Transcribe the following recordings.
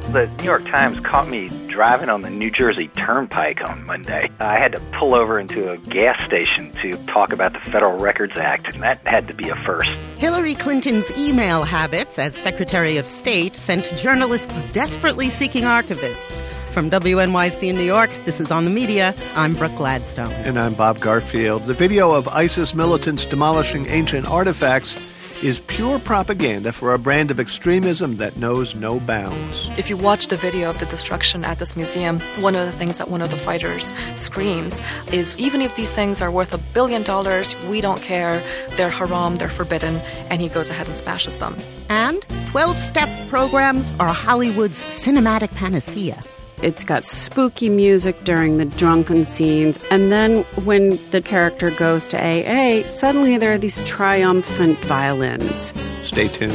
The New York Times caught me driving on the New Jersey Turnpike on Monday. I had to pull over into a gas station to talk about the Federal Records Act, and that had to be a first. Hillary Clinton's email habits as Secretary of State sent journalists desperately seeking archivists. From WNYC in New York, this is On the Media. I'm Brooke Gladstone. And I'm Bob Garfield. The video of ISIS militants demolishing ancient artifacts is pure propaganda for a brand of extremism that knows no bounds. If you watch the video of the destruction at this museum, one of the things that one of the fighters screams is, even if these things are worth $1 billion, we don't care, they're haram, they're forbidden, and he goes ahead and smashes them. And 12-step programs are Hollywood's cinematic panacea. It's got spooky music during the drunken scenes, and then when the character goes to AA, suddenly there are these triumphant violins. Stay tuned.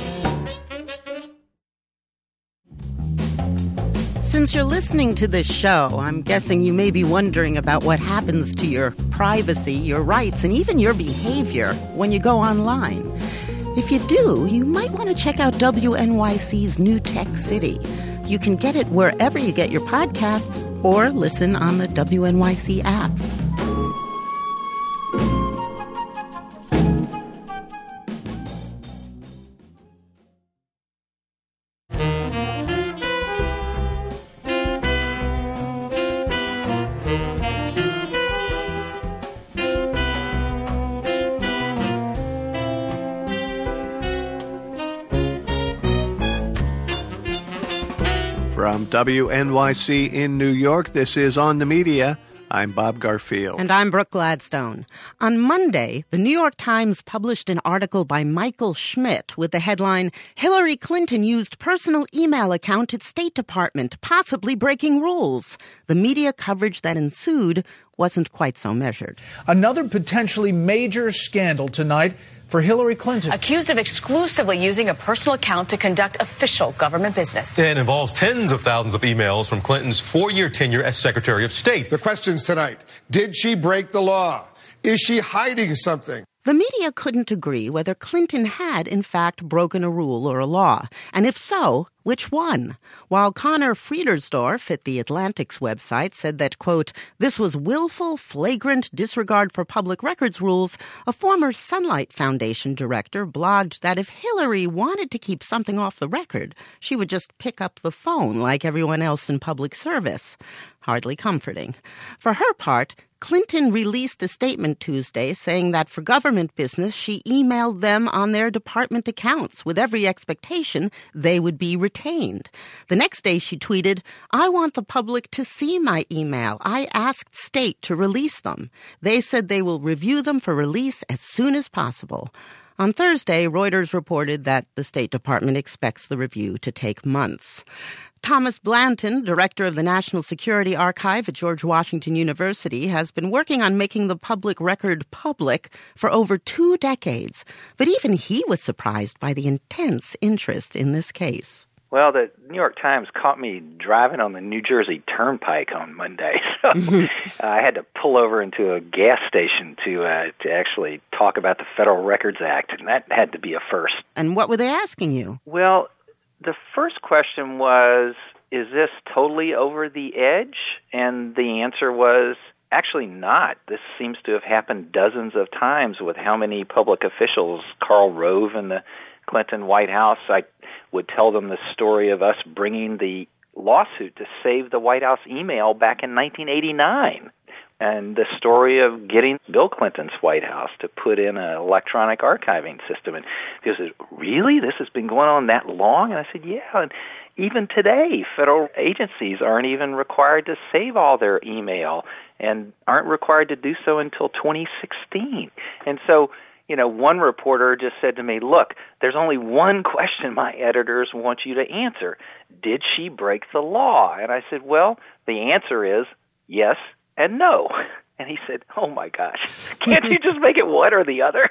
Since you're listening to this show, I'm guessing you may be wondering about what happens to your privacy, your rights, and even your behavior when you go online. If you do, you might want to check out WNYC's New Tech City. You can get it wherever you get your podcasts or listen on the WNYC app. From WNYC in New York, this is On the Media. I'm Bob Garfield. And I'm Brooke Gladstone. On Monday, the New York Times published an article by Michael Schmidt with the headline, Hillary Clinton used personal email account at State Department, possibly breaking rules. The media coverage that ensued wasn't quite so measured. Another potentially major scandal tonight for Hillary Clinton. Accused of exclusively using a personal account to conduct official government business. It involves tens of thousands of emails from Clinton's 4-year tenure as Secretary of State. The questions tonight: did she break the law? Is she hiding something? The media couldn't agree whether Clinton had, in fact, broken a rule or a law. And if so, which one? While Connor Friedersdorf at The Atlantic's website said that, quote, this was willful, flagrant disregard for public records rules, a former Sunlight Foundation director blogged that if Hillary wanted to keep something off the record, she would just pick up the phone like everyone else in public service. Hardly comforting. For her part, Clinton released a statement Tuesday saying that for government business, she emailed them on their department accounts with every expectation they would be retained. The next day she tweeted, I want the public to see my email. I asked State to release them. They said they will review them for release as soon as possible. On Thursday, Reuters reported that the State Department expects the review to take months. Thomas Blanton, director of the National Security Archive at George Washington University, has been working on making the public record public for over 2 decades. But even he was surprised by the intense interest in this case. Well, the New York Times caught me driving on the New Jersey Turnpike on Monday, so I had to pull over into a gas station to actually talk about the Federal Records Act, and that had to be a first. And what were they asking you? Well, the first question was, is this totally over the edge? And the answer was, actually not. This seems to have happened dozens of times with how many public officials, Karl Rove in the Clinton White House. I would tell them the story of us bringing the lawsuit to save the White House email back in 1989. And the story of getting Bill Clinton's White House to put in an electronic archiving system. And he said, really? This has been going on that long? And I said, yeah. And even today, federal agencies aren't even required to save all their email and aren't required to do so until 2016. And so, you know, one reporter just said to me, look, there's only one question my editors want you to answer. Did she break the law? And I said, well, the answer is yes and no. And he said, oh, my gosh, can't you just make it one or the other?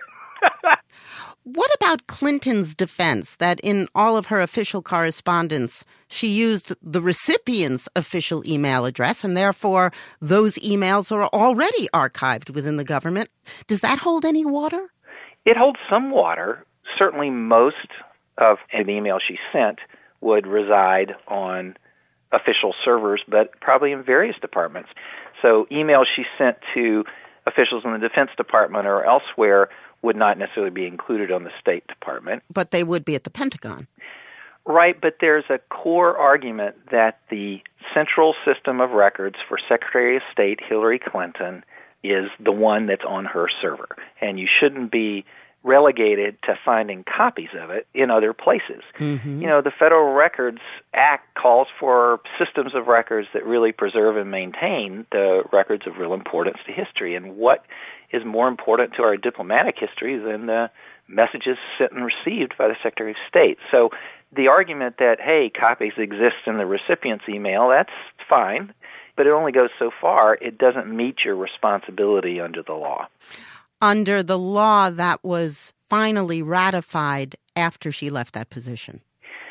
What about Clinton's defense that in all of her official correspondence, she used the recipient's official email address, and therefore those emails are already archived within the government? Does that hold any water? It holds some water. Certainly most of the emails she sent would reside on official servers, but probably in various departments. So emails she sent to officials in the Defense Department or elsewhere would not necessarily be included on the State Department. But they would be at the Pentagon. Right, but there's a core argument that the central system of records for Secretary of State Hillary Clinton is the one that's on her server, and you shouldn't be relegated to finding copies of it in other places. Mm-hmm. You know, the Federal Records Act calls for systems of records that really preserve and maintain the records of real importance to history. And what is more important to our diplomatic history than the messages sent and received by the Secretary of State? So the argument that, hey, copies exist in the recipient's email, that's fine, but it only goes so far. It doesn't meet your responsibility under the law. Under the law that was finally ratified after she left that position?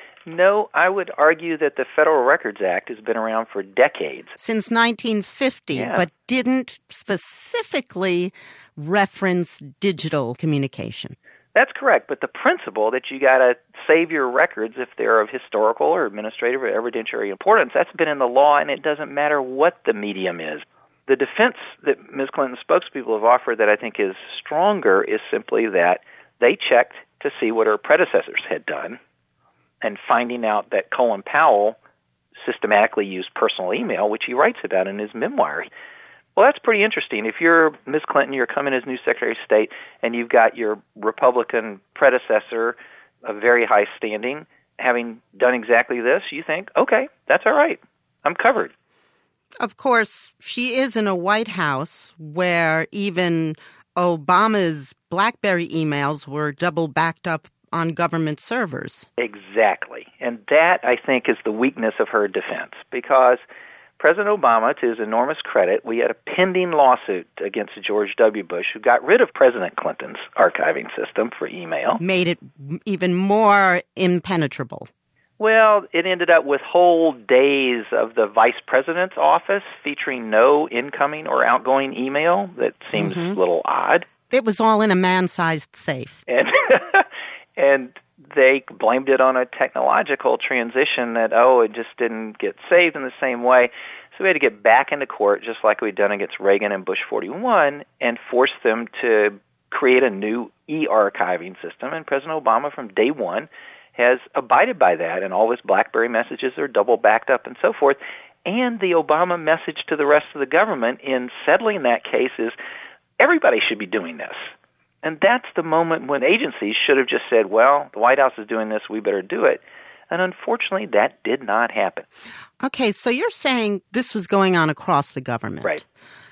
No, I would argue that the Federal Records Act has been around for decades. Since 1950, Yeah. but didn't specifically reference digital communication. That's correct, but the principle that you got to save your records if they're of historical or administrative or evidentiary importance, that's been in the law, and it doesn't matter what the medium is. The defense that Ms. Clinton's spokespeople have offered that I think is stronger is simply that they checked to see what her predecessors had done, and finding out that Colin Powell systematically used personal email, which he writes about in his memoir. Well, that's pretty interesting. If you're Ms. Clinton, you're coming as new Secretary of State, and you've got your Republican predecessor of very high standing having done exactly this, you think, okay, that's all right. I'm covered. Of course, she is in a White House where even Obama's BlackBerry emails were double backed up on government servers. Exactly. And that, I think, is the weakness of her defense, because President Obama, to his enormous credit, we had a pending lawsuit against George W. Bush, who got rid of President Clinton's archiving system for email. Made it even more impenetrable. Well, it ended up with whole days of the vice president's office featuring no incoming or outgoing email. That seems a little odd. It was all in a man-sized safe. And they blamed it on a technological transition that, it just didn't get saved in the same way. So we had to get back into court, just like we'd done against Reagan and Bush 41, and force them to create a new e-archiving system. And President Obama, from day one, has abided by that, and all his BlackBerry messages are double backed up and so forth. And the Obama message to the rest of the government in settling that case is everybody should be doing this. And that's the moment when agencies should have just said, well, the White House is doing this, we better do it. And unfortunately, that did not happen. Okay, so you're saying this was going on across the government. Right.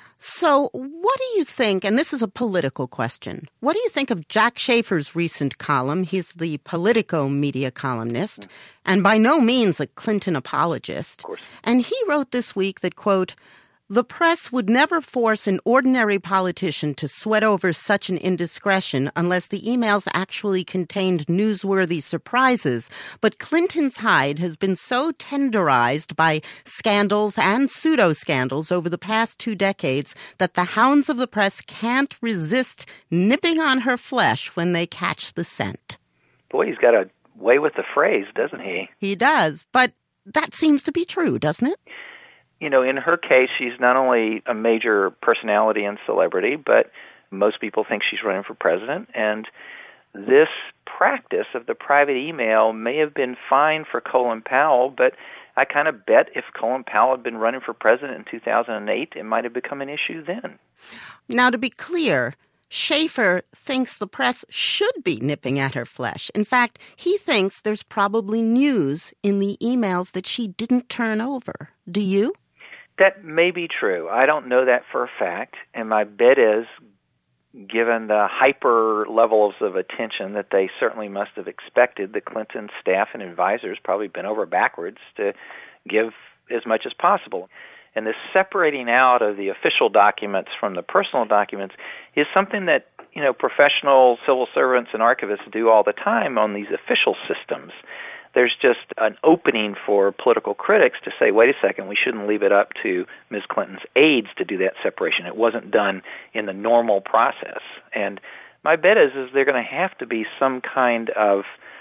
So what do you think, and this is a political question, what do you think of Jack Schaefer's recent column? He's the Politico media columnist, and by no means a Clinton apologist. Of course. And he wrote this week that, quote, "The press would never force an ordinary politician to sweat over such an indiscretion unless the emails actually contained newsworthy surprises. But Clinton's hide has been so tenderized by scandals and pseudo-scandals over the past 2 decades that the hounds of the press can't resist nipping on her flesh when they catch the scent." Boy, he's got a way with the phrase, doesn't he? He does, but that seems to be true, doesn't it? You know, in her case, she's not only a major personality and celebrity, but most people think she's running for president. And this practice of the private email may have been fine for Colin Powell, but I kind of bet if Colin Powell had been running for president in 2008, it might have become an issue then. Now, to be clear, Schaefer thinks the press should be nipping at her flesh. In fact, he thinks there's probably news in the emails that she didn't turn over. Do you? That may be true. I don't know that for a fact, and my bet is, given the hyper levels of attention that they certainly must have expected, the Clinton staff and advisors probably bent over backwards to give as much as possible. And this separating out of the official documents from the personal documents is something that, you know, professional civil servants and archivists do all the time on these official systems. There's just an opening for political critics to say, wait a second, we shouldn't leave it up to Ms. Clinton's aides to do that separation. It wasn't done in the normal process. And my bet is there going to have to be some kind of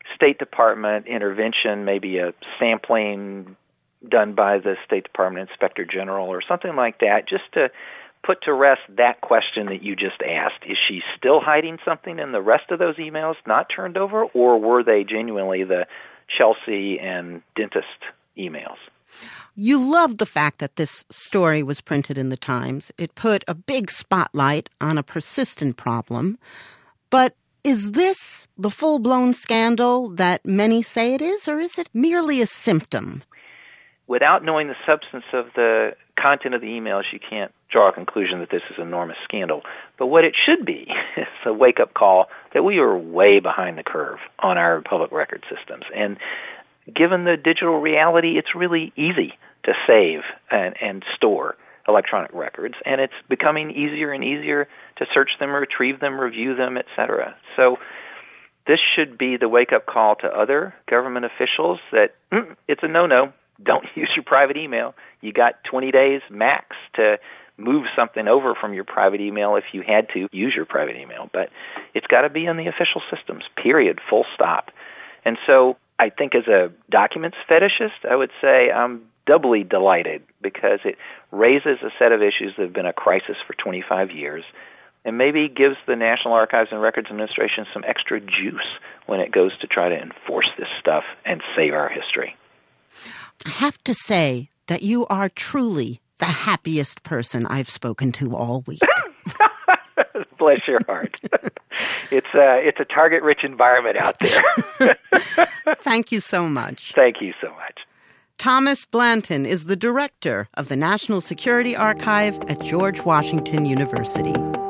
State Department intervention, maybe a sampling done by the State Department Inspector General or something like that, just to put to rest that question that you just asked. Is she still hiding something in the rest of those emails not turned over, or were they genuinely the Chelsea and dentist emails? You loved the fact that this story was printed in the Times. It put a big spotlight on a persistent problem. But is this the full-blown scandal that many say it is, or is it merely a symptom? Without knowing the substance of the content of the emails, you can't draw a conclusion that this is an enormous scandal. But what it should be is a wake-up call that we are way behind the curve on our public record systems. And given the digital reality, it's really easy to save and store electronic records, and it's becoming easier and easier to search them, retrieve them, review them, etc. So this should be the wake-up call to other government officials that it's a no-no. Don't use your private email. You got 20 days max to move something over from your private email if you had to use your private email. But it's got to be in the official systems, period, full stop. And so I think as a documents fetishist, I would say I'm doubly delighted because it raises a set of issues that have been a crisis for 25 years and maybe gives the National Archives and Records Administration some extra juice when it goes to try to enforce this stuff and save our history. I have to say that you are truly the happiest person I've spoken to all week. Bless your heart. It's a target-rich environment out there. Thank you so much. Thank you so much. Thomas Blanton is the director of the National Security Archive at George Washington University.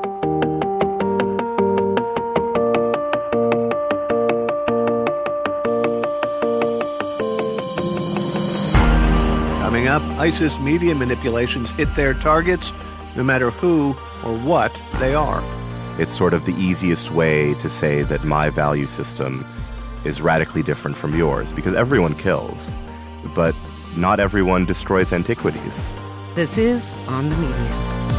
Coming up, ISIS media manipulations hit their targets, no matter who or what they are. It's sort of the easiest way to say that my value system is radically different from yours, because everyone kills, but not everyone destroys antiquities. This is On the Media.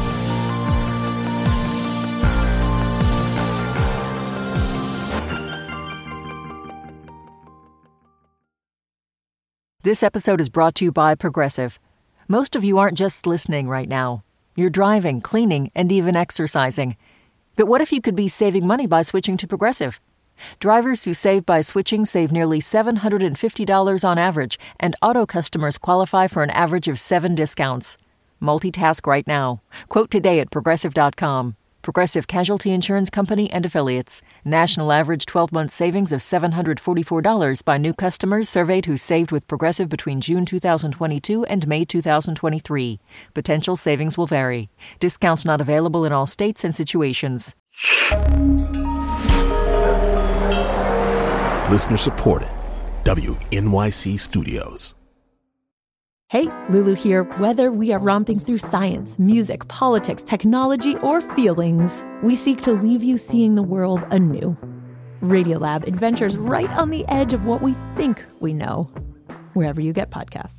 This episode is brought to you by Progressive. Most of you aren't just listening right now. You're driving, cleaning, and even exercising. But what if you could be saving money by switching to Progressive? Drivers who save by switching save nearly $750 on average, and auto customers qualify for an average of 7 discounts. Multitask right now. Quote today at Progressive.com. Progressive Casualty Insurance Company and Affiliates. National average 12-month savings of $744 by new customers surveyed who saved with Progressive between June 2022 and May 2023. Potential savings will vary. Discounts not available in all states and situations. Listener supported. WNYC Studios. Hey, Lulu here. Whether we are romping through science, music, politics, technology, or feelings, we seek to leave you seeing the world anew. Radiolab adventures right on the edge of what we think we know. Wherever you get podcasts.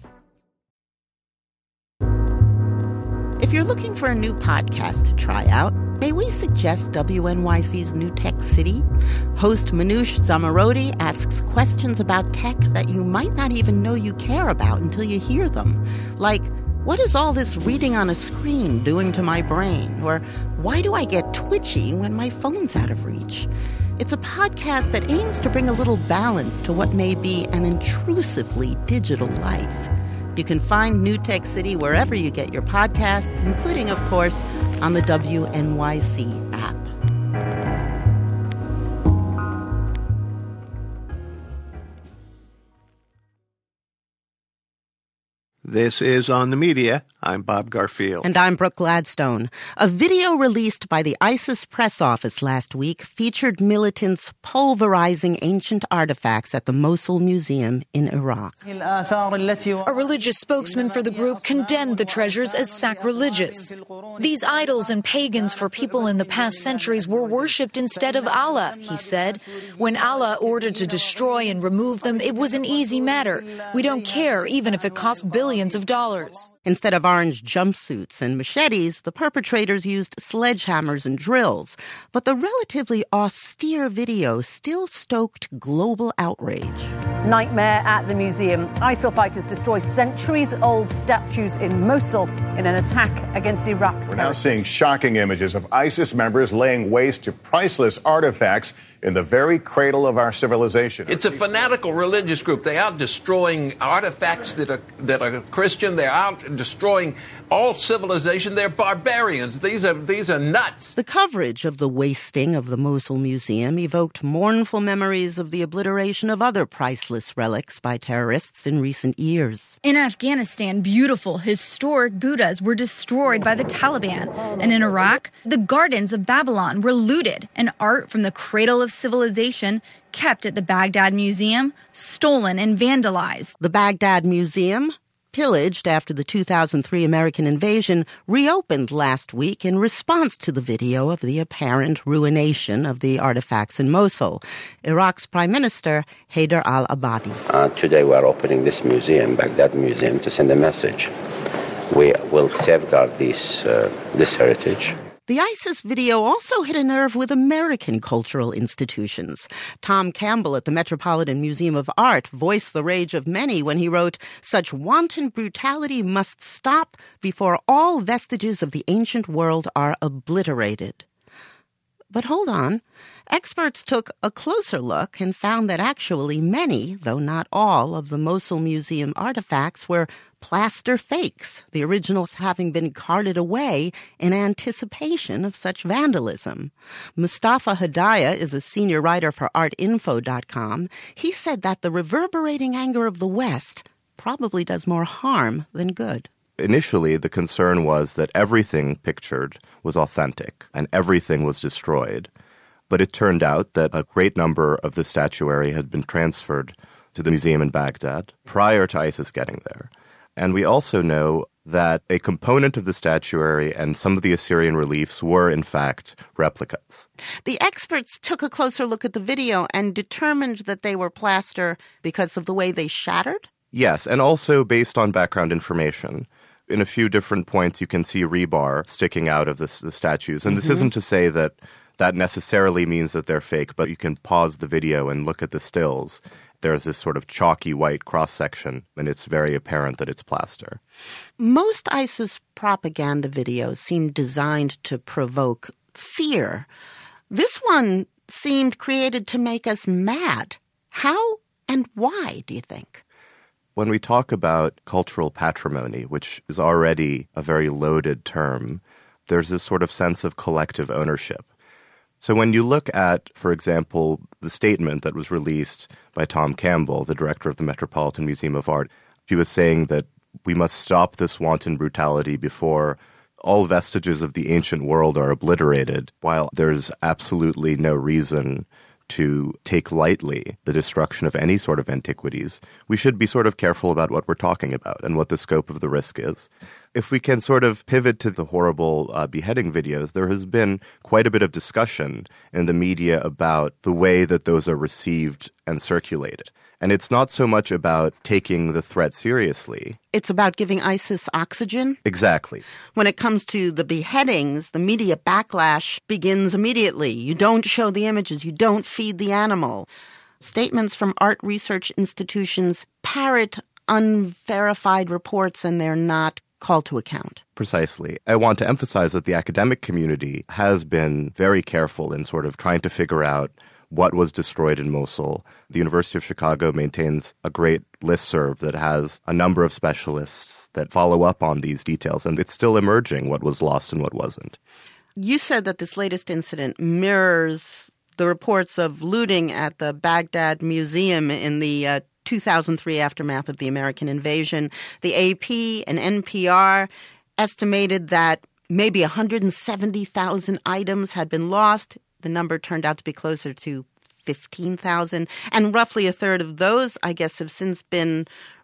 If you're looking for a new podcast to try out, may we suggest WNYC's New Tech City? Host Manoush Zomorodi asks questions about tech that you might not even know you care about until you hear them. Like, what is all this reading on a screen doing to my brain? Or why do I get twitchy when my phone's out of reach? It's a podcast that aims to bring a little balance to what may be an intrusively digital life. You can find New Tech City wherever you get your podcasts, including, of course, on the WNYC app. This is On the Media. I'm Bob Garfield. And I'm Brooke Gladstone. A video released by the ISIS press office last week featured militants pulverizing ancient artifacts at the Mosul Museum in Iraq. A religious spokesman for the group condemned the treasures as sacrilegious. These idols and pagans for people in the past centuries were worshipped instead of Allah, he said. When Allah ordered to destroy and remove them, it was an easy matter. We don't care, even if it cost billions of dollars. Instead of orange jumpsuits and machetes, the perpetrators used sledgehammers and drills. But the relatively austere video still stoked global outrage. Nightmare at the museum. ISIL fighters destroy centuries-old statues in Mosul in an attack against Iraq's. We're now seeing shocking images of ISIS members laying waste to priceless artifacts in the very cradle of our civilization. It's a fanatical religious group. They're out destroying artifacts that are Christian. They're out destroying all civilization. They're barbarians. These are nuts. The coverage of the wasting of the Mosul Museum evoked mournful memories of the obliteration of other priceless relics by terrorists in recent years. In Afghanistan, beautiful, historic Buddhas were destroyed by the Taliban. And in Iraq, the gardens of Babylon were looted, and art from the cradle of civilization kept at the Baghdad Museum, stolen and vandalized. The Baghdad Museum, pillaged after the 2003 American invasion, reopened last week in response to the video of the apparent ruination of the artifacts in Mosul. Iraq's Prime Minister, Haider al-Abadi. Today we are opening this museum, Baghdad Museum, to send a message. We will safeguard this heritage. The ISIS video also hit a nerve with American cultural institutions. Tom Campbell at the Metropolitan Museum of Art voiced the rage of many when he wrote, "Such wanton brutality must stop before all vestiges of the ancient world are obliterated." But hold on. Experts took a closer look and found that actually many, though not all, of the Mosul Museum artifacts were plaster fakes, the originals having been carted away in anticipation of such vandalism. Mustafa Hedaya is a senior writer for artinfo.com. He said that the reverberating anger of the West probably does more harm than good. Initially, the concern was that everything pictured was authentic and everything was destroyed. But it turned out that a great number of the statuary had been transferred to the museum in Baghdad prior to ISIS getting there. And we also know that a component of the statuary and some of the Assyrian reliefs were, in fact, replicas. The experts took a closer look at the video and determined that they were plaster because of the way they shattered? Yes, and also based on background information. In a few different points, you can see rebar sticking out of the statues. And this isn't to say that necessarily means that they're fake, but you can pause the video and look at the stills. There's this sort of chalky white cross-section, and it's very apparent that it's plaster. Most ISIS propaganda videos seem designed to provoke fear. This one seemed created to make us mad. How and why, do you think? When we talk about cultural patrimony, which is already a very loaded term, there's this sort of sense of collective ownership. So when you look at, for example, the statement that was released by Tom Campbell, the director of the Metropolitan Museum of Art, he was saying that we must stop this wanton brutality before all vestiges of the ancient world are obliterated, while there's absolutely no reason to take lightly the destruction of any sort of antiquities. We should be sort of careful about what we're talking about and what the scope of the risk is. If we can sort of pivot to the horrible beheading videos, there has been quite a bit of discussion in the media about the way that those are received and circulated. And it's not so much about taking the threat seriously. It's about giving ISIS oxygen? Exactly. When it comes to the beheadings, the media backlash begins immediately. You don't show the images. You don't feed the animal. Statements from art research institutions parrot unverified reports, and they're not called to account. Precisely. I want to emphasize that the academic community has been very careful in sort of trying to figure out what was destroyed in Mosul. The University of Chicago maintains a great listserv that has a number of specialists that follow up on these details, and it's still emerging what was lost and what wasn't. You said that this latest incident mirrors the reports of looting at the Baghdad Museum in the 2003 aftermath of the American invasion. The AP and NPR estimated that maybe 170,000 items had been lost. The number turned out to be closer to 15,000. And roughly a third of those, I guess, have since been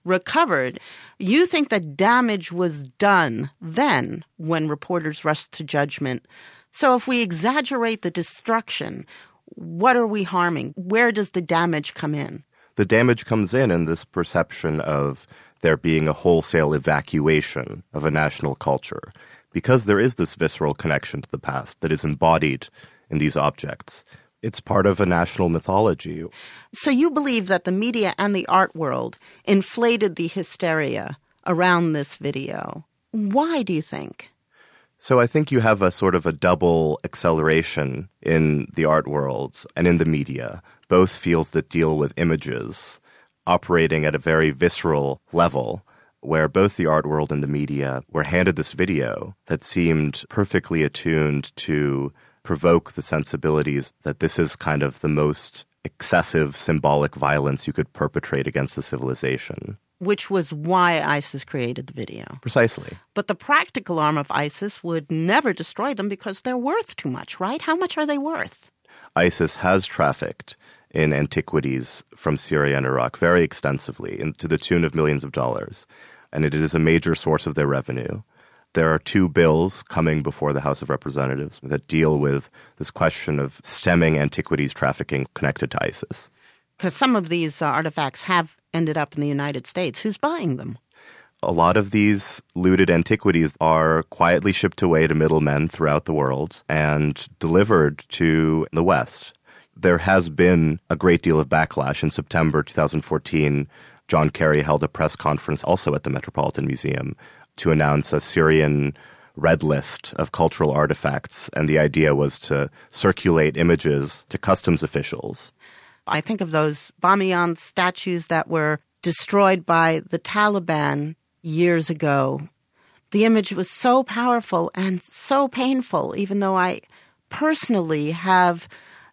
recovered. You think that damage was done then when reporters rushed to judgment. So if we exaggerate the destruction, what are we harming? Where does the damage come in? The damage comes in this perception of there being a wholesale evacuation of a national culture, because there is this visceral connection to the past that is embodied in these objects. It's part of a national mythology. So you believe that the media and the art world inflated the hysteria around this video. Why do you think? So I think you have a sort of a double acceleration in the art world and in the media, both fields that deal with images operating at a very visceral level, where both the art world and the media were handed this video that seemed perfectly attuned to provoke the sensibilities that this is kind of the most excessive symbolic violence you could perpetrate against a civilization. Which was why ISIS created the video. Precisely. But the practical arm of ISIS would never destroy them because they're worth too much, right? How much are they worth? ISIS has trafficked in antiquities from Syria and Iraq very extensively, to the tune of millions of dollars. And it is a major source of their revenue. There are 2 bills coming before the House of Representatives that deal with this question of stemming antiquities trafficking connected to ISIS. Because some of these artifacts have ended up in the United States. Who's buying them? A lot of these looted antiquities are quietly shipped away to middlemen throughout the world and delivered to the West. There has been a great deal of backlash. In September 2014, John Kerry held a press conference also at the Metropolitan Museum to announce a Syrian red list of cultural artifacts, and the idea was to circulate images to customs officials. I think of those Bamiyan statues that were destroyed by the Taliban years ago. The image was so powerful and so painful, even though I personally have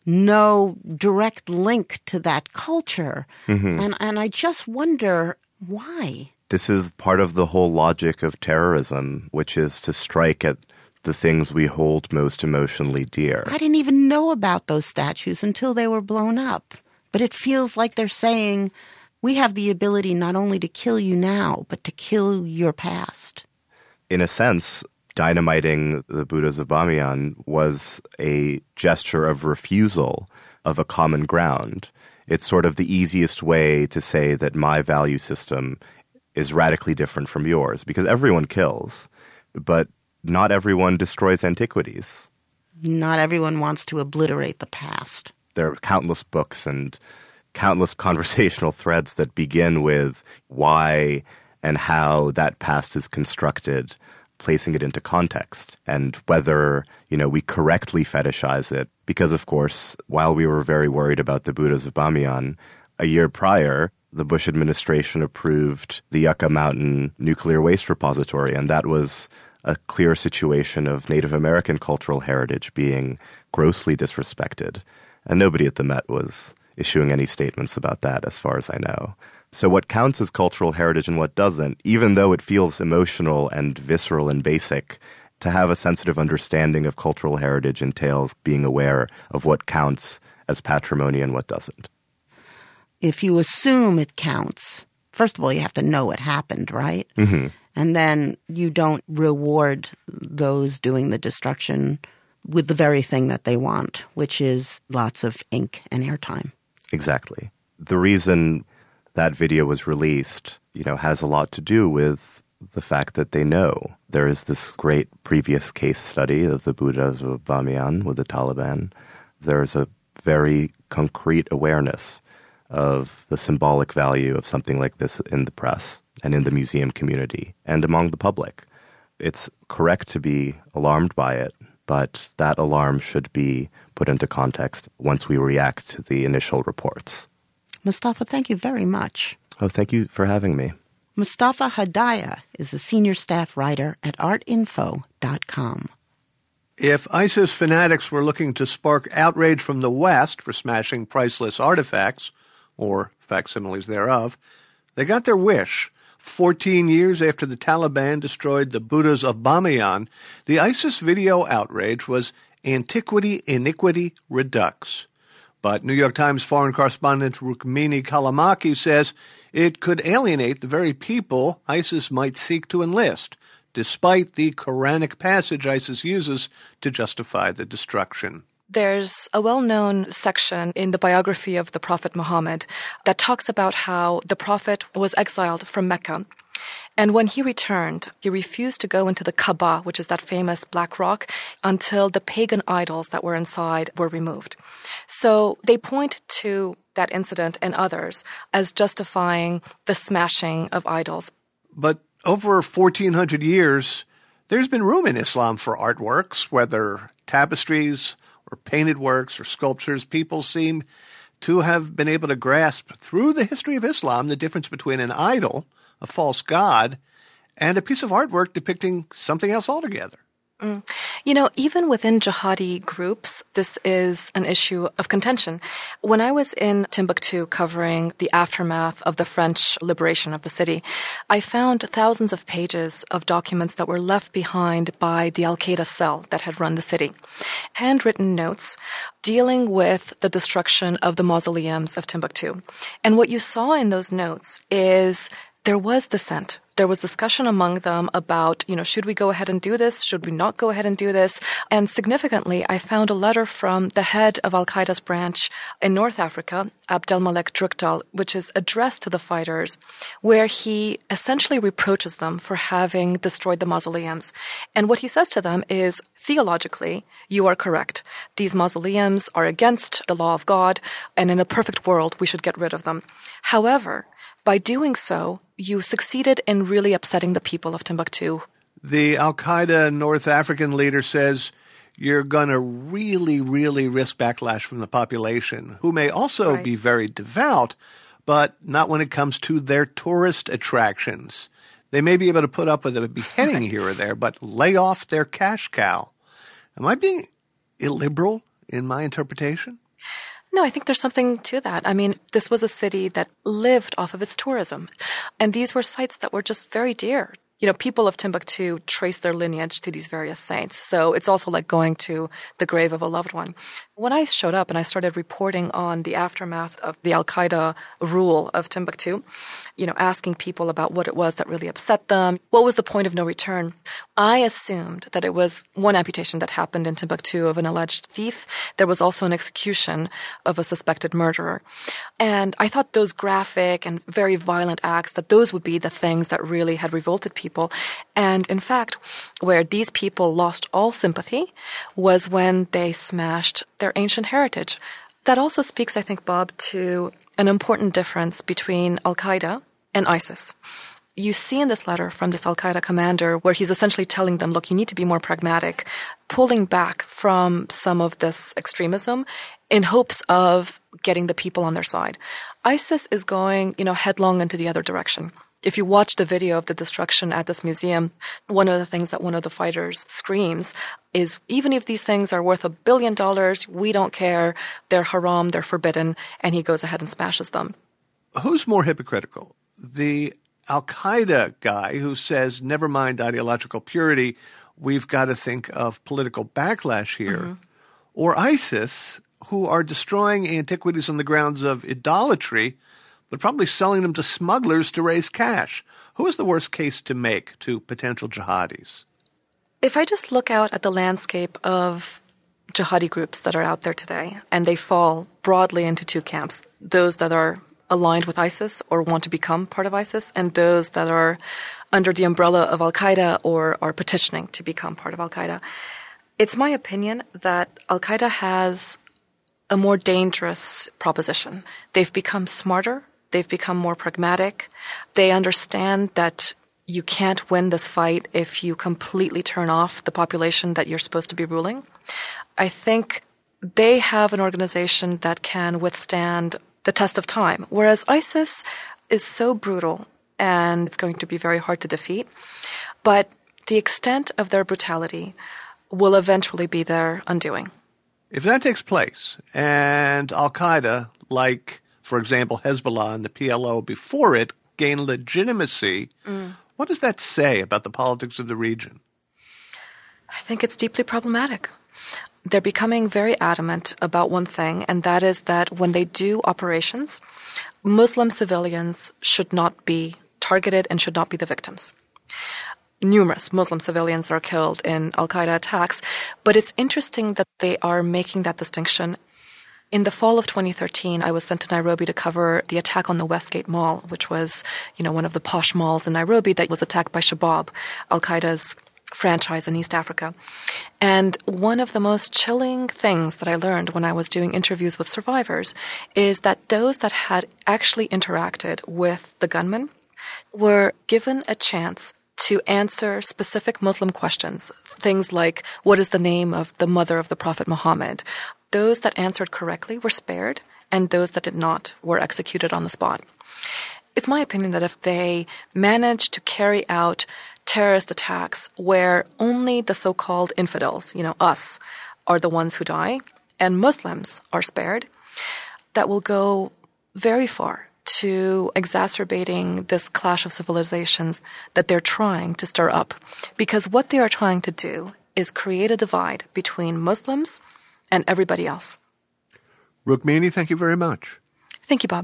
no direct link to that culture. Mm-hmm. And I just wonder why. This is part of the whole logic of terrorism, which is to strike at the things we hold most emotionally dear. I didn't even know about those statues until they were blown up. But it feels like they're saying, we have the ability not only to kill you now, but to kill your past. In a sense, dynamiting the Buddhas of Bamiyan was a gesture of refusal of a common ground. It's sort of the easiest way to say that my value system is radically different from yours, because everyone kills, but not everyone destroys antiquities. Not everyone wants to obliterate the past. There are countless books and countless conversational threads that begin with why and how that past is constructed, placing it into context, and whether, we correctly fetishize it. Because, of course, while we were very worried about the Buddhas of Bamiyan, a year prior, the Bush administration approved the Yucca Mountain Nuclear Waste Repository, and that was a clear situation of Native American cultural heritage being grossly disrespected. And nobody at the Met was issuing any statements about that, as far as I know. So what counts as cultural heritage and what doesn't, even though it feels emotional and visceral and basic, to have a sensitive understanding of cultural heritage entails being aware of what counts as patrimony and what doesn't. If you assume it counts, first of all, you have to know what happened, right? Mm-hmm. And then you don't reward those doing the destruction with the very thing that they want, which is lots of ink and airtime. Exactly. The reason that video was released, has a lot to do with the fact that they know there is this great previous case study of the Buddhas of Bamiyan with the Taliban. There's a very concrete awareness of the symbolic value of something like this in the press and in the museum community and among the public. It's correct to be alarmed by it, but that alarm should be put into context once we react to the initial reports. Mustafa, thank you very much. Oh, thank you for having me. Mustafa Hadaya is a senior staff writer at artinfo.com. If ISIS fanatics were looking to spark outrage from the West for smashing priceless artifacts, or facsimiles thereof, they got their wish. 14 years after the Taliban destroyed the Buddhas of Bamiyan, the ISIS video outrage was Antiquity Iniquity Redux. But New York Times foreign correspondent Rukmini Kalamaki says it could alienate the very people ISIS might seek to enlist, despite the Quranic passage ISIS uses to justify the destruction. There's a well-known section in the biography of the Prophet Muhammad that talks about how the Prophet was exiled from Mecca. And when he returned, he refused to go into the Kaaba, which is that famous black rock, until the pagan idols that were inside were removed. So they point to that incident and others as justifying the smashing of idols. But over 1,400 years, there's been room in Islam for artworks, whether tapestries or painted works or sculptures. People seem to have been able to grasp through the history of Islam the difference between an idol, a false god, and a piece of artwork depicting something else altogether. You know, even within jihadi groups, this is an issue of contention. When I was in Timbuktu covering the aftermath of the French liberation of the city, I found thousands of pages of documents that were left behind by the Al-Qaeda cell that had run the city. Handwritten notes dealing with the destruction of the mausoleums of Timbuktu. And what you saw in those notes is there was dissent. There was discussion among them about, should we go ahead and do this? Should we not go ahead and do this? And significantly, I found a letter from the head of Al-Qaeda's branch in North Africa, Abdelmalek Drukdal, which is addressed to the fighters, where he essentially reproaches them for having destroyed the mausoleums. And what he says to them is, theologically, you are correct. These mausoleums are against the law of God, and in a perfect world, we should get rid of them. However, by doing so, you succeeded in really upsetting the people of Timbuktu. The Al-Qaeda North African leader says you're going to really, really risk backlash from the population, who may also be very devout, but not when it comes to their tourist attractions. They may be able to put up with a beheading here or there, but lay off their cash cow. Am I being illiberal in my interpretation? No, I think there's something to that. I mean, this was a city that lived off of its tourism. And these were sites that were just very dear. People of Timbuktu trace their lineage to these various saints. So it's also like going to the grave of a loved one. When I showed up and I started reporting on the aftermath of the Al-Qaeda rule of Timbuktu, asking people about what it was that really upset them, what was the point of no return, I assumed that it was one amputation that happened in Timbuktu of an alleged thief. There was also an execution of a suspected murderer. And I thought those graphic and very violent acts, that those would be the things that really had revolted people. And in fact, where these people lost all sympathy was when they smashed their ancient heritage. That also speaks, I think, Bob, to an important difference between Al-Qaeda and ISIS. You see in this letter from this Al-Qaeda commander where he's essentially telling them, look, you need to be more pragmatic, pulling back from some of this extremism in hopes of getting the people on their side. ISIS is going, headlong into the other direction. If you watch the video of the destruction at this museum, one of the things that one of the fighters screams is, even if these things are worth $1 billion, we don't care. They're haram, they're forbidden, and he goes ahead and smashes them. Who's more hypocritical? The Al-Qaeda guy who says, never mind ideological purity, we've got to think of political backlash here, or ISIS, who are destroying antiquities on the grounds of idolatry, but probably selling them to smugglers to raise cash. Who is the worst case to make to potential jihadis? If I just look out at the landscape of jihadi groups that are out there today, and they fall broadly into two camps, those that are aligned with ISIS or want to become part of ISIS, and those that are under the umbrella of Al-Qaeda or are petitioning to become part of Al-Qaeda. It's my opinion that Al-Qaeda has a more dangerous proposition. They've become smarter. They've become more pragmatic. They understand that you can't win this fight if you completely turn off the population that you're supposed to be ruling. I think they have an organization that can withstand the test of time, whereas ISIS is so brutal and it's going to be very hard to defeat. But the extent of their brutality will eventually be their undoing. If that takes place, and Al-Qaeda, like, for example, Hezbollah and the PLO before it, gain legitimacy, what does that say about the politics of the region? I think it's deeply problematic. they're becoming very adamant about one thing, and that is that when they do operations, Muslim civilians should not be targeted and should not be the victims. Numerous Muslim civilians that are killed in al-Qaeda attacks, but it's interesting that they are making that distinction. In the fall of 2013, I was sent to Nairobi to cover the attack on the Westgate Mall, which was, one of the posh malls in Nairobi that was attacked by Shabaab, al-Qaeda's franchise in East Africa. And one of the most chilling things that I learned when I was doing interviews with survivors is that those that had actually interacted with the gunman were given a chance to answer specific Muslim questions, things like, what is the name of the mother of the Prophet Muhammad? Those that answered correctly were spared, and those that did not were executed on the spot. It's my opinion that if they manage to carry out terrorist attacks where only the so-called infidels, us, are the ones who die, and Muslims are spared, that will go very far to exacerbating this clash of civilizations that they're trying to stir up. Because what they are trying to do is create a divide between Muslims and everybody else. Rukmini, thank you very much. Thank you, Bob.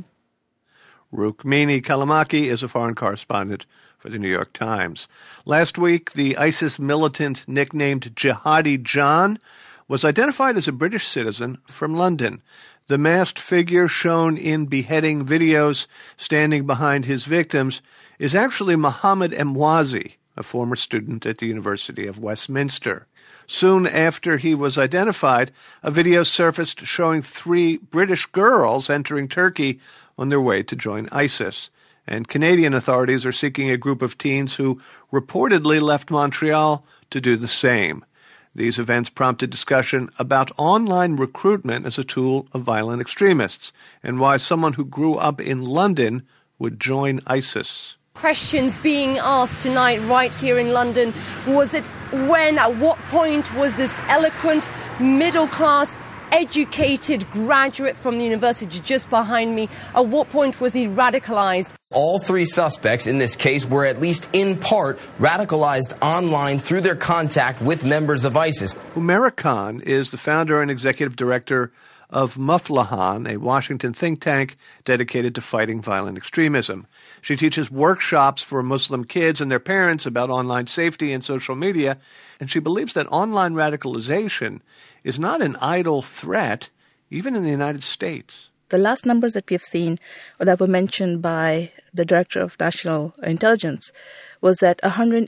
Rukmini Callimachi is a foreign correspondent for the New York Times. Last week, the ISIS militant nicknamed Jihadi John was identified as a British citizen from London. The masked figure shown in beheading videos standing behind his victims is actually Mohammed Emwazi, a former student at the University of Westminster. Soon after he was identified, a video surfaced showing 3 British girls entering Turkey on their way to join ISIS. And Canadian authorities are seeking a group of teens who reportedly left Montreal to do the same. These events prompted discussion about online recruitment as a tool of violent extremists and why someone who grew up in London would join ISIS. Questions being asked tonight right here in London. Was it when, at what point was this eloquent, middle-class, educated graduate from the university just behind me, at what point was he radicalized? All 3 suspects in this case were at least in part radicalized online through their contact with members of ISIS. Humaira Khan is the founder and executive director of Muflahan, a Washington think tank dedicated to fighting violent extremism. She teaches workshops for Muslim kids and their parents about online safety and social media, and she believes that online radicalization is not an idle threat, even in the United States. The last numbers that we have seen, or that were mentioned by the Director of National Intelligence, was that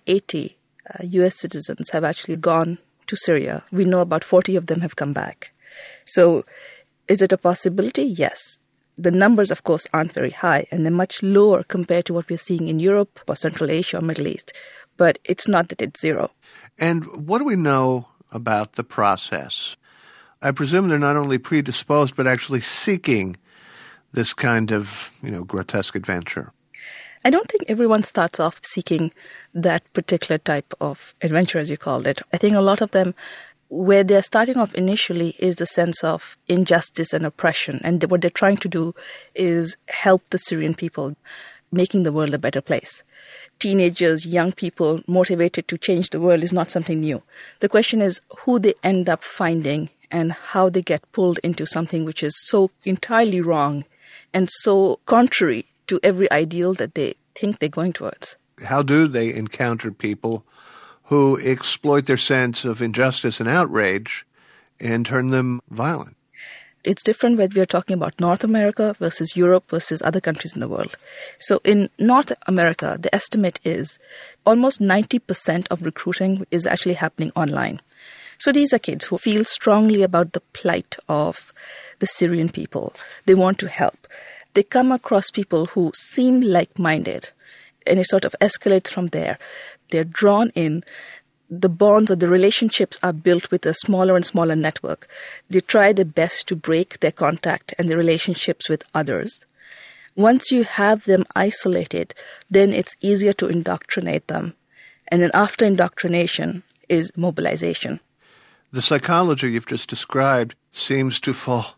180 U.S. citizens have actually gone to Syria. We know about 40 of them have come back. So is it a possibility? Yes. The numbers, of course, aren't very high, and they're much lower compared to what we're seeing in Europe or Central Asia or Middle East. But it's not that it's zero. And what do we know about the process? I presume they're not only predisposed, but actually seeking this kind of, grotesque adventure. I don't think everyone starts off seeking that particular type of adventure, as you called it. I think a lot of them, where they're starting off initially is the sense of injustice and oppression. And what they're trying to do is help the Syrian people, making the world a better place. Teenagers, young people motivated to change the world is not something new. The question is who they end up finding and how they get pulled into something which is so entirely wrong and so contrary to every ideal that they think they're going towards. How do they encounter people who exploit their sense of injustice and outrage and turn them violent? It's different whether we're talking about North America versus Europe versus other countries in the world. So in North America, the estimate is almost 90% of recruiting is actually happening online. So these are kids who feel strongly about the plight of the Syrian people. They want to help. They come across people who seem like-minded, and it sort of escalates from there. They're drawn in. The bonds or the relationships are built with a smaller and smaller network. They try their best to break their contact and their relationships with others. Once you have them isolated, then it's easier to indoctrinate them. And then after indoctrination is mobilization. The psychology you've just described seems to fall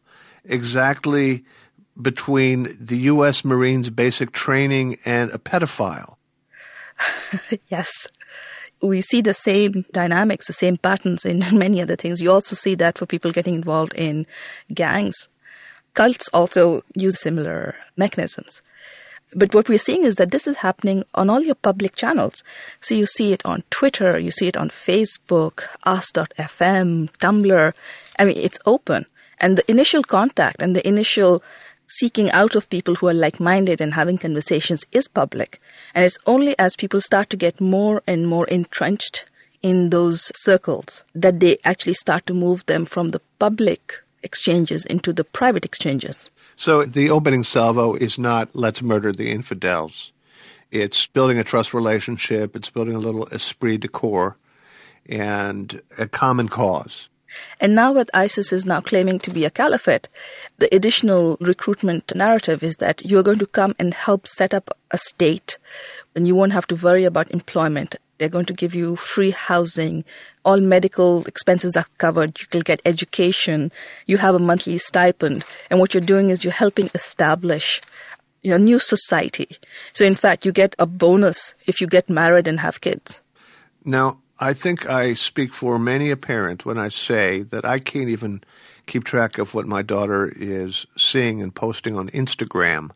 exactly between the U.S. Marines' basic training and a pedophile. Yes. we see the same dynamics, the same patterns in many other things. You also see that for people getting involved in gangs. Cults also use similar mechanisms. But what we're seeing is that this is happening on all your public channels. So you see it on Twitter, you see it on Facebook, Ask.fm, Tumblr. I mean, it's open. And the initial contact and the initial seeking out of people who are like-minded and having conversations is public. And it's only as people start to get more and more entrenched in those circles that they actually start to move them from the public exchanges into the private exchanges. So the opening salvo is not let's murder the infidels. It's building a trust relationship. It's building a little esprit de corps and a common cause. And now what ISIS is now claiming to be a caliphate, the additional recruitment narrative is that you're going to come and help set up a state and you won't have to worry about employment. They're going to give you free housing. All medical expenses are covered. You can get education. You have a monthly stipend. And what you're doing is you're helping establish a new society. So in fact, you get a bonus if you get married and have kids. Now, I think I speak for many a parent when I say that I can't even keep track of what my daughter is seeing and posting on Instagram.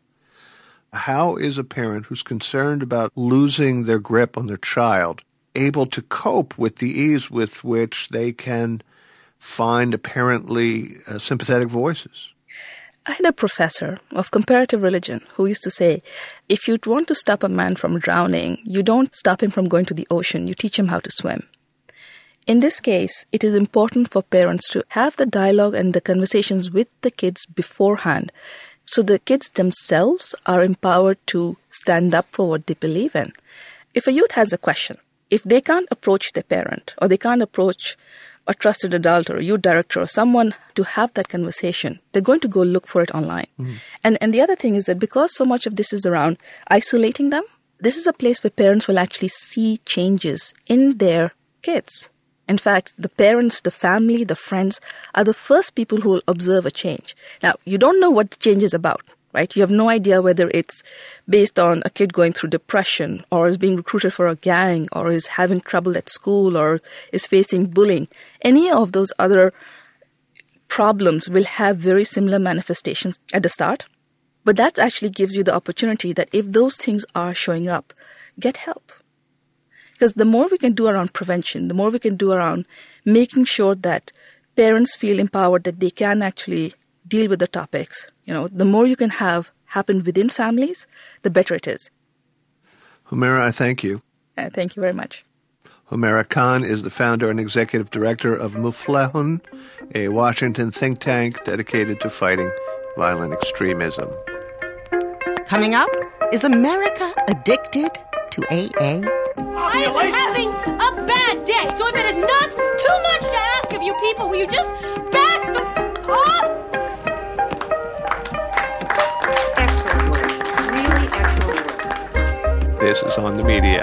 How is a parent who's concerned about losing their grip on their child able to cope with the ease with which they can find apparently sympathetic voices? I had a professor of comparative religion who used to say, if you want to stop a man from drowning, you don't stop him from going to the ocean, you teach him how to swim. In this case, it is important for parents to have the dialogue and the conversations with the kids beforehand, so the kids themselves are empowered to stand up for what they believe in. If a youth has a question, if they can't approach their parent or they can't approach a trusted adult or a youth director or someone to have that conversation, they're going to go look for it online. And the other thing is that because so much of this is around isolating them, this is a place where parents will actually see changes in their kids. In fact, the parents, the family, the friends are the first people who will observe a change. Now, you don't know what the change is about, right? You have no idea whether it's based on a kid going through depression or is being recruited for a gang or is having trouble at school or is facing bullying. Any of those other problems will have very similar manifestations at the start. But that actually gives you the opportunity that if those things are showing up, get help. Because the more we can do around prevention, the more we can do around making sure that parents feel empowered that they can actually deal with the topics, the more you can have happen within families, the better it is. Humaira, I thank you. Thank you very much. Humaira Khan is the founder and executive director of Muflehun, a Washington think tank dedicated to fighting violent extremism. Coming up, is America addicted to AA? I am having a bad day, so if it is not too much to ask of you people, will you just back the off? Excellent work. Really excellent work. This is On the Media.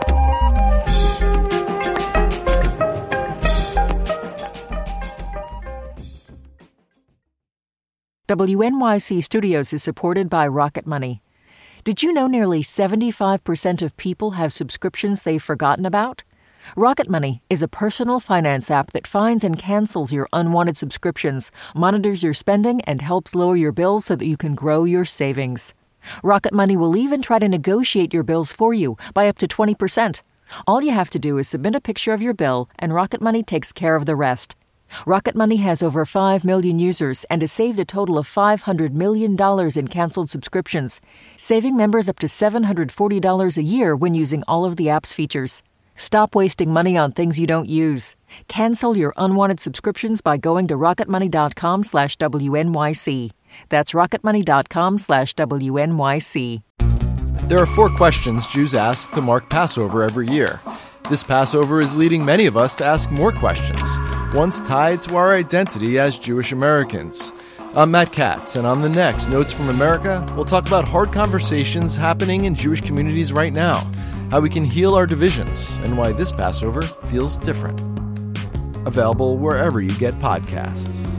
WNYC Studios is supported by Rocket Money. Did you know nearly 75% of people have subscriptions they've forgotten about? Rocket Money is a personal finance app that finds and cancels your unwanted subscriptions, monitors your spending, and helps lower your bills so that you can grow your savings. Rocket Money will even try to negotiate your bills for you by up to 20%. All you have to do is submit a picture of your bill, and Rocket Money takes care of the rest. Rocket Money has over 5 million users and has saved a total of $500 million in canceled subscriptions, saving members up to $740 a year when using all of the app's features. Stop wasting money on things you don't use. Cancel your unwanted subscriptions by going to rocketmoney.com/WNYC. That's rocketmoney.com/WNYC. There are 4 questions Jews ask to mark Passover every year. This Passover is leading many of us to ask more questions, ones tied to our identity as Jewish Americans. I'm Matt Katz, and on the next Notes from America, we'll talk about hard conversations happening in Jewish communities right now, how we can heal our divisions, and why this Passover feels different. Available wherever you get podcasts.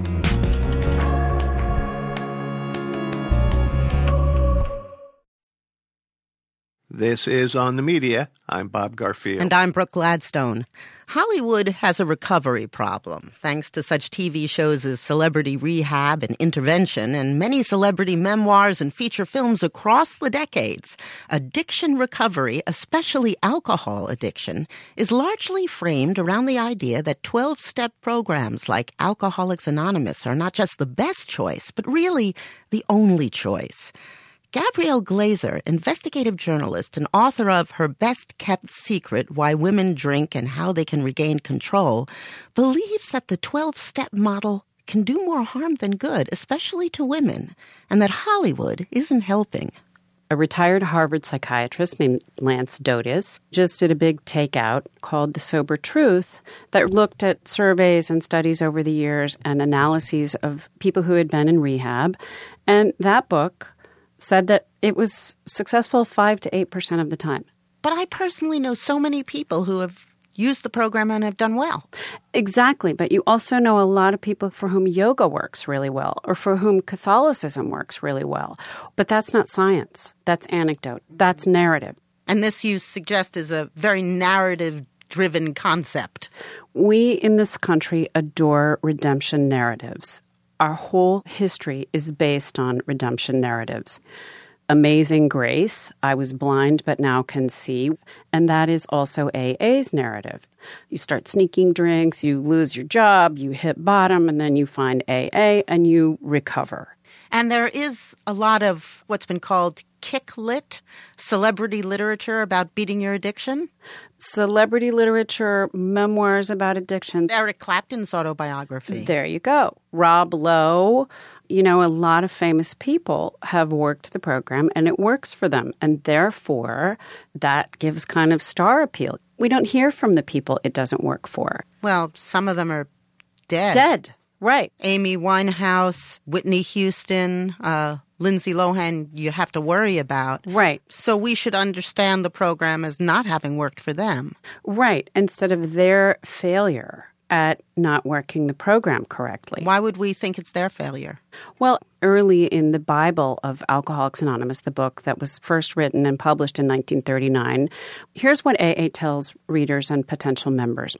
This is On the Media. I'm Bob Garfield. And I'm Brooke Gladstone. Hollywood has a recovery problem, thanks to such TV shows as Celebrity Rehab and Intervention, and many celebrity memoirs and feature films across the decades. Addiction recovery, especially alcohol addiction, is largely framed around the idea that 12-step programs like Alcoholics Anonymous are not just the best choice, but really the only choice. Gabrielle Glazer, investigative journalist and author of Her Best-Kept Secret, Why Women Drink and How They Can Regain Control, believes that the 12-step model can do more harm than good, especially to women, and that Hollywood isn't helping. A retired Harvard psychiatrist named Lance Dotis just did a big takeout called The Sober Truth that looked at surveys and studies over the years and analyses of people who had been in rehab. And that book said that it was successful 5 to 8% of the time. But I personally know so many people who have used the program and have done well. Exactly. But you also know a lot of people for whom yoga works really well or for whom Catholicism works really well. But that's not science. That's anecdote. That's narrative. And this, you suggest, is a very narrative-driven concept. We in this country adore redemption narratives. Our whole history is based on redemption narratives. Amazing Grace, I was blind but now can see, and that is also AA's narrative. You start sneaking drinks, you lose your job, you hit bottom, and then you find AA and you recover. And there is a lot of what's been called kick lit, celebrity literature about beating your addiction. Celebrity literature, memoirs about addiction. Eric Clapton's autobiography. There you go. Rob Lowe. You know, a lot of famous people have worked the program and it works for them. And therefore, that gives kind of star appeal. We don't hear from the people it doesn't work for. Well, some of them are dead. Dead. Right. Amy Winehouse, Whitney Houston, Lindsay Lohan, you have to worry about. Right. So we should understand the program as not having worked for them. Right. Instead of their failure at not working the program correctly. Why would we think it's their failure? Well, early in the Bible of Alcoholics Anonymous, the book that was first written and published in 1939, here's what AA tells readers and potential members.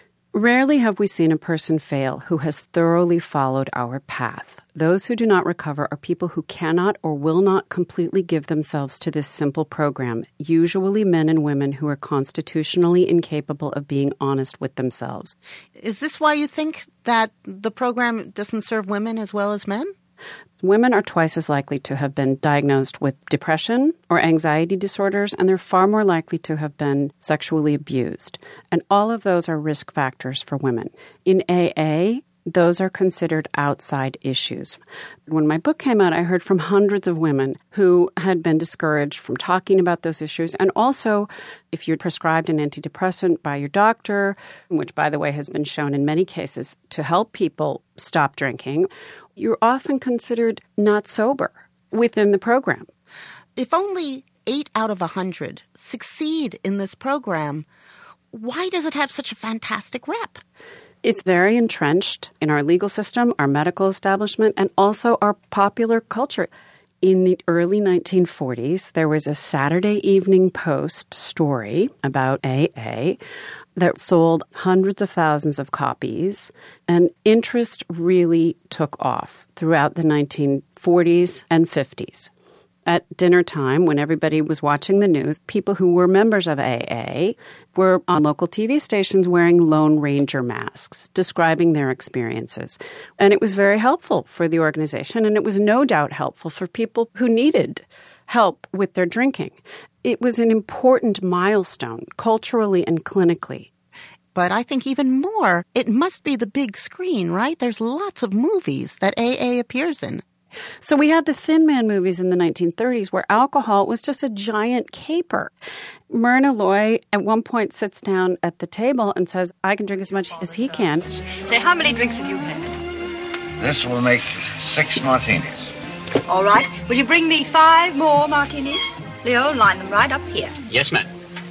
Rarely have we seen a person fail who has thoroughly followed our path. Those who do not recover are people who cannot or will not completely give themselves to this simple program, usually men and women who are constitutionally incapable of being honest with themselves. Is this why you think that the program doesn't serve women as well as men? Women are twice as likely to have been diagnosed with depression or anxiety disorders, and they're far more likely to have been sexually abused. And all of those are risk factors for women. In AA, those are considered outside issues. When my book came out, I heard from hundreds of women who had been discouraged from talking about those issues. And also, if you're prescribed an antidepressant by your doctor, which, by the way, has been shown in many cases to help people stop drinking, you're often considered not sober within the program. If only 8 out of 100 succeed in this program, why does it have such a fantastic rep? It's very entrenched in our legal system, our medical establishment, and also our popular culture. In the early 1940s, there was a Saturday Evening Post story about AA that sold hundreds of thousands of copies, and interest really took off throughout the 1940s and 50s. At dinner time, when everybody was watching the news, people who were members of AA were on local TV stations wearing Lone Ranger masks, describing their experiences. And it was very helpful for the organization, and it was no doubt helpful for people who needed help with their drinking. It was an important milestone, culturally and clinically. But I think even more, it must be the big screen, right? There's lots of movies that AA appears in. So we had the Thin Man movies in the 1930s where alcohol was just a giant caper. Myrna Loy at one point sits down at the table and says, I can drink as much as he can. Say, how many drinks have you had? This will make 6 martinis. All right. Will you bring me 5 more martinis? Leo, line them right up here. Yes, ma'am.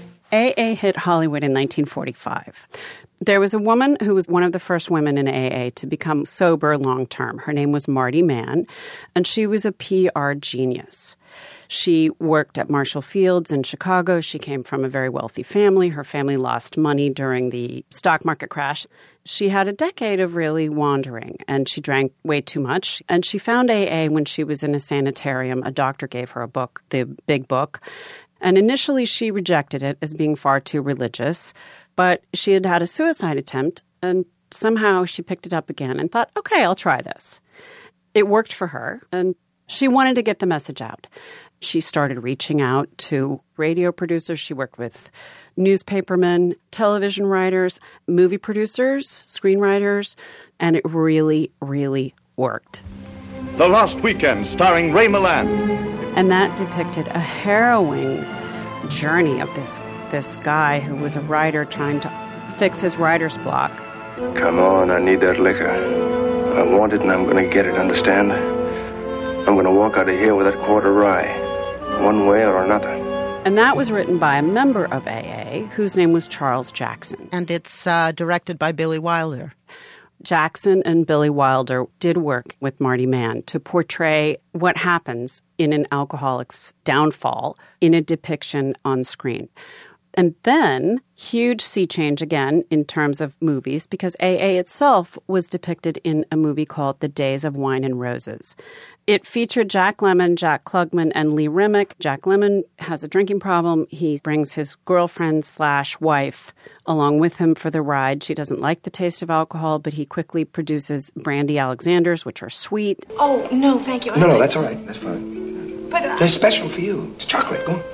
AA hit Hollywood in 1945. There was a woman who was one of the first women in AA to become sober long-term. Her name was Marty Mann, and she was a PR genius. She worked at Marshall Field's in Chicago. She came from a very wealthy family. Her family lost money during the stock market crash. She had a decade of really wandering, and she drank way too much. And she found AA when she was in a sanitarium. A doctor gave her a book, the Big Book. And initially she rejected it as being far too religious. But she had had a suicide attempt, and somehow she picked it up again and thought, okay, I'll try this. It worked for her, and she wanted to get the message out. She started reaching out to radio producers. She worked with newspapermen, television writers, movie producers, screenwriters, and it really, really worked. The Lost Weekend, starring Ray Milland. And that depicted a harrowing journey of this guy who was a writer trying to fix his writer's block. Come on, I need that liquor. I want it and I'm going to get it, understand? I'm going to walk out of here with that quarter rye, one way or another. And that was written by a member of AA whose name was Charles Jackson. And it's directed by Billy Wilder. Jackson and Billy Wilder did work with Marty Mann to portray what happens in an alcoholic's downfall in a depiction on screen. And then, huge sea change again in terms of movies, because AA itself was depicted in a movie called The Days of Wine and Roses. It featured Jack Lemmon, Jack Klugman, and Lee Remick. Jack Lemmon has a drinking problem. He brings his girlfriend/wife along with him for the ride. She doesn't like the taste of alcohol, but he quickly produces brandy Alexanders, which are sweet. Oh, no, thank you. No, that's all right. That's fine. But they're special for you. It's chocolate. Go on.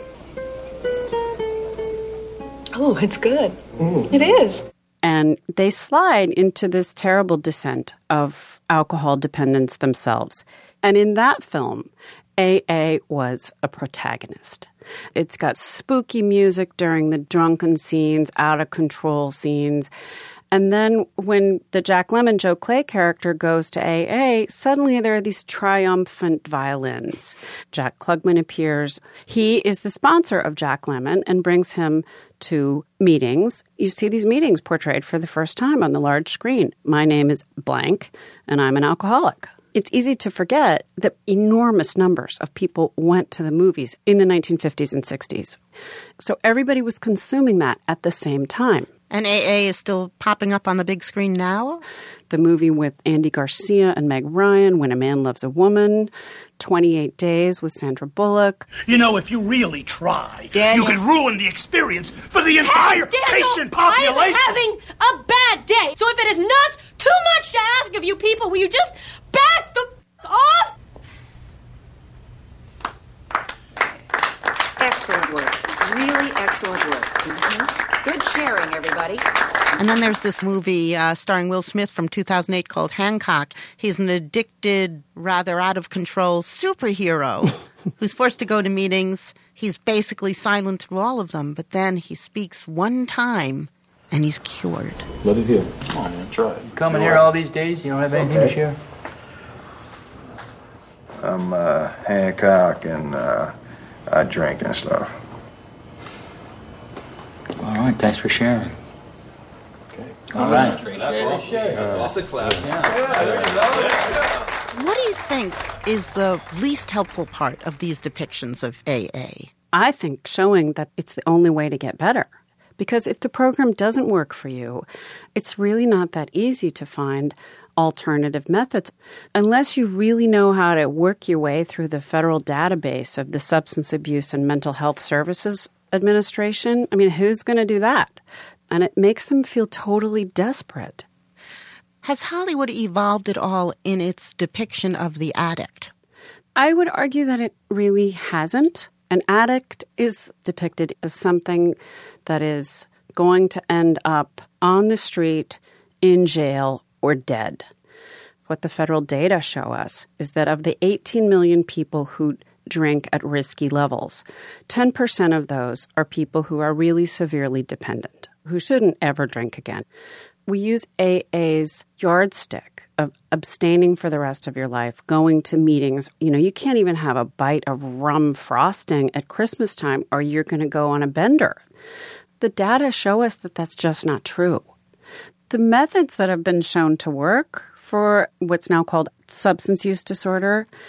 Oh, it's good. It is. And they slide into this terrible descent of alcohol dependence themselves. And in that film, AA was a protagonist. It's got spooky music during the drunken scenes, out-of-control scenes. And then when the Jack Lemmon, Joe Clay character goes to AA, suddenly there are these triumphant violins. Jack Klugman appears. He is the sponsor of Jack Lemmon and brings him to meetings. You see these meetings portrayed for the first time on the large screen. My name is blank, and I'm an alcoholic. It's easy to forget that enormous numbers of people went to the movies in the 1950s and 60s. So everybody was consuming that at the same time. And AA is still popping up on the big screen now? The movie with Andy Garcia and Meg Ryan, When a Man Loves a Woman, 28 Days with Sandra Bullock. You know, if you really try, Daniel, you could ruin the experience for the entire patient population. I am having a bad day. So if it is not too much to ask of you people, will you just back the off? Excellent work. Really excellent work. Mm-hmm. Good sharing, everybody. And then there's this movie starring Will Smith from 2008 called Hancock. He's an addicted, rather out-of-control superhero who's forced to go to meetings. He's basically silent through all of them, but then he speaks one time and he's cured. Let it heal. Come on, man, try it. Coming here all these days, you don't have anything to share? I'm Hancock, and I drink and stuff. All right, thanks for sharing. Okay. All right. That's a clap. What do you think is the least helpful part of these depictions of AA? I think showing that it's the only way to get better. Because if the program doesn't work for you, it's really not that easy to find alternative methods. Unless you really know how to work your way through the federal database of the Substance Abuse and Mental Health Services Administration, I mean, who's going to do that? And it makes them feel totally desperate. Has Hollywood evolved at all in its depiction of the addict? I would argue that it really hasn't. An addict is depicted as something that is going to end up on the street, in jail, or dead. What the federal data show us is that of the 18 million people who drink at risky levels, 10% of those are people who are really severely dependent, who shouldn't ever drink again. We use AA's yardstick of abstaining for the rest of your life, going to meetings. You know, you can't even have a bite of rum frosting at Christmas time or you're going to go on a bender. The data show us that that's just not true. The methods that have been shown to work for what's now called substance use disorder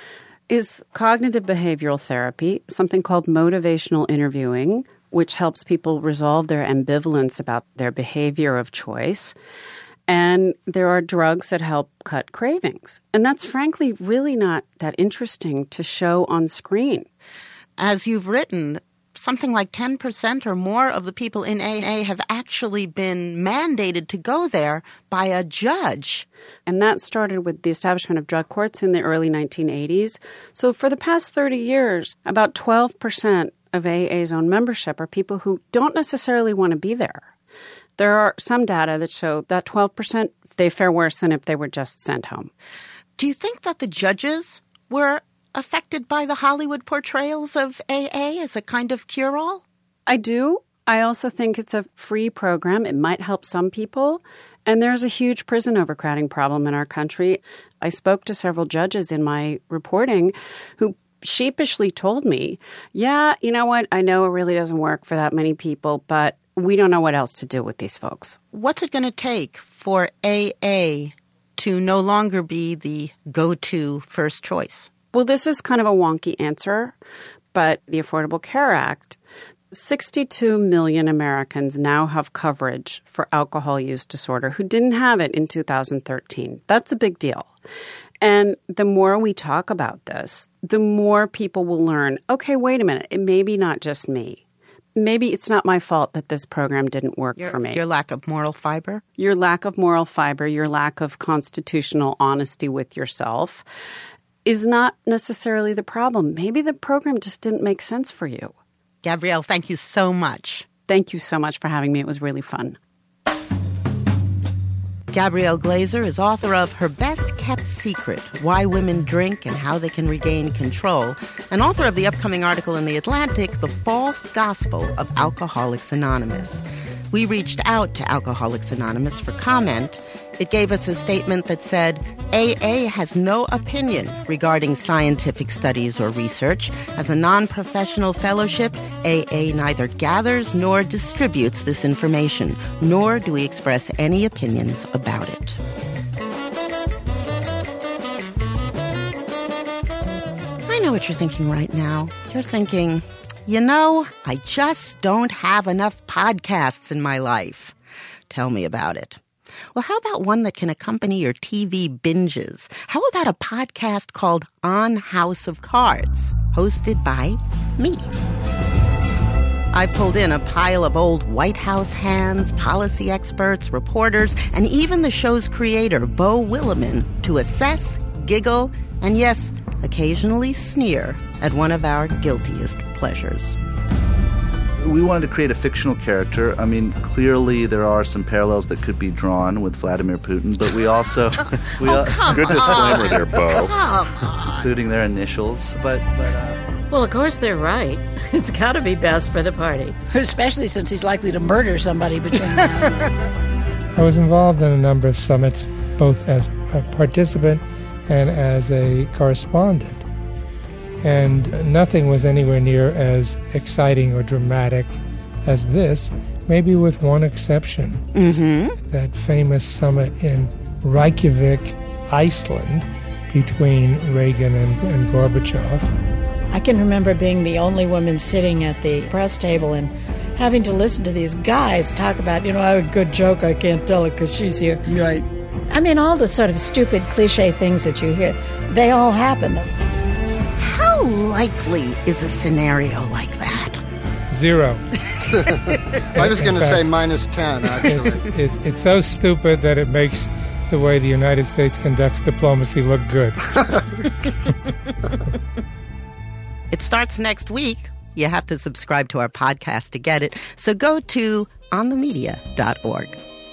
is cognitive behavioral therapy, something called motivational interviewing, which helps people resolve their ambivalence about their behavior of choice. And there are drugs that help cut cravings. And that's frankly really not that interesting to show on screen. As you've written, something like 10% or more of the people in AA have actually been mandated to go there by a judge. And that started with the establishment of drug courts in the early 1980s. So for the past 30 years, about 12% of AA's own membership are people who don't necessarily want to be there. There are some data that show that 12%, they fare worse than if they were just sent home. Do you think that the judges were affected by the Hollywood portrayals of AA as a kind of cure-all? I do. I also think it's a free program. It might help some people. And there's a huge prison overcrowding problem in our country. I spoke to several judges in my reporting who sheepishly told me, yeah, you know what, I know it really doesn't work for that many people, but we don't know what else to do with these folks. What's it going to take for AA to no longer be the go-to first choice? Well, this is kind of a wonky answer, but the Affordable Care Act, 62 million Americans now have coverage for alcohol use disorder who didn't have it in 2013. That's a big deal. And the more we talk about this, the more people will learn, okay, wait a minute, it may be not just me. Maybe it's not my fault that this program didn't work for me. Your lack of moral fiber? Your lack of moral fiber, your lack of constitutional honesty with yourself is not necessarily the problem. Maybe the program just didn't make sense for you. Gabrielle, thank you so much. Thank you so much for having me. It was really fun. Gabrielle Glaser is author of Her Best Kept Secret, Why Women Drink and How They Can Regain Control, and author of the upcoming article in The Atlantic, The False Gospel of Alcoholics Anonymous. We reached out to Alcoholics Anonymous for comment. It gave us a statement that said, AA has no opinion regarding scientific studies or research. As a non-professional fellowship, AA neither gathers nor distributes this information, nor do we express any opinions about it. I know what you're thinking right now. You're thinking, you know, I just don't have enough podcasts in my life. Tell me about it. Well, how about one that can accompany your TV binges? How about a podcast called On House of Cards, hosted by me? I've pulled in a pile of old White House hands, policy experts, reporters, and even the show's creator, Beau Willimon, to assess, giggle, and yes, occasionally sneer at one of our guiltiest pleasures. We wanted to create a fictional character. I mean, clearly there are some parallels that could be drawn with Vladimir Putin, but we also... Good disclaimer there, Beau. Including their initials, but Well, of course they're right. It's got to be best for the party. Especially since he's likely to murder somebody between now and then. I was involved in a number of summits, both as a participant and as a correspondent. And nothing was anywhere near as exciting or dramatic as this, maybe with one exception. Mm-hmm. That famous summit in Reykjavik, Iceland, between Reagan and Gorbachev. I can remember being the only woman sitting at the press table and having to listen to these guys talk about, I have a good joke, I can't tell it because she's here. Right. I mean, all the sort of stupid cliche things that you hear, they all happen. How likely is a scenario like that? 0. I was going to say -10, actually. It's so stupid that it makes the way the United States conducts diplomacy look good. It starts next week. You have to subscribe to our podcast to get it. So go to onthemedia.org.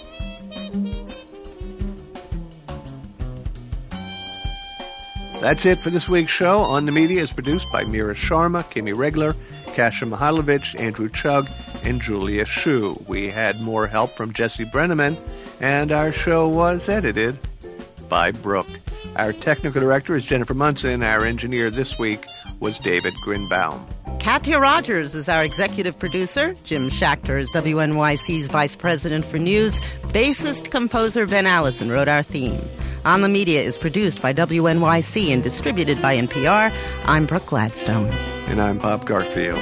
That's it for this week's show. On the Media is produced by Mira Sharma, Kimi Regler, Kasia Mihailovich, Andrew Chugg, and Julia Shu. We had more help from Jesse Brenneman, and our show was edited by Brooke. Our technical director is Jennifer Munson. Our engineer this week was David Grinbaum. Katya Rogers is our executive producer. Jim Schachter is WNYC's vice president for news. Bassist composer Ben Allison wrote our theme. On the Media is produced by WNYC and distributed by NPR. I'm Brooke Gladstone. And I'm Bob Garfield.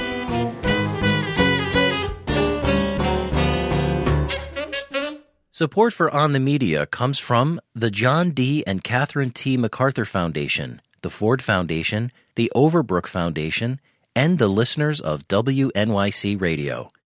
Support for On the Media comes from the John D. and Catherine T. MacArthur Foundation, the Ford Foundation, the Overbrook Foundation, and the listeners of WNYC Radio.